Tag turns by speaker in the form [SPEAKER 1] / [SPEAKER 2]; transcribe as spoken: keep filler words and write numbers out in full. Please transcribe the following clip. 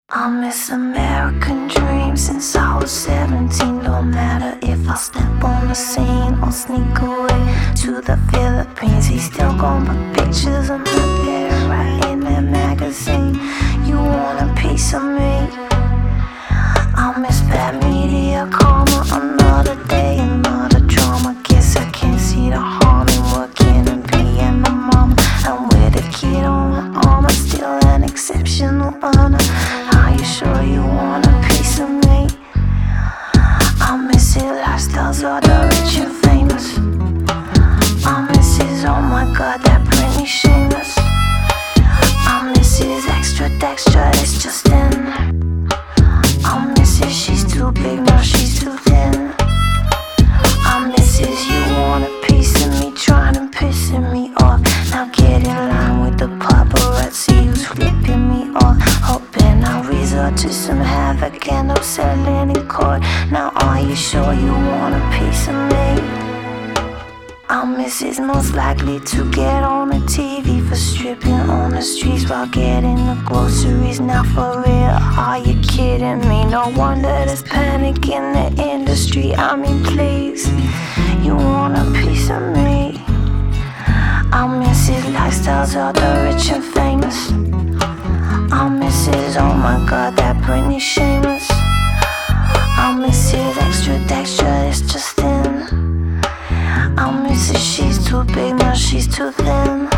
[SPEAKER 1] I miss American dreams since I was seventeen. No matter if I step on the scene or sneak away to the Philippines, he's still gonna put pictures of my there right in that magazine. You want a piece of me? I miss bad media karma. Another day, another drama. Guess I can't see the harm in working and being a mama. I'm with a kid on my arm, I'm still an exceptional honor. Are you sure you want a piece of me? I miss his lifestyles of the rich and famous. I miss his, oh my god, that Britney shameless. I miss his extra texture, it's just in. I miss his, she's too big, now she's too thin. I miss his, you want a piece of me, trying to pissing me off. Now get in line with the paparazzi who's flipping me off. Hoping I'll resort to some havoc and no settling in court. Now are you sure you want a piece of me? I miss his most likely to get on the T V for stripping on the streets while getting the groceries. Now for real, are you kidding me? No wonder there's panic in the industry. I mean please, you want a piece of me? I miss his lifestyles of the rich and famous. I miss his, oh my god, that Britney shameless. I miss his extra texture, it's just in. I miss his, she's too big, now she's too thin.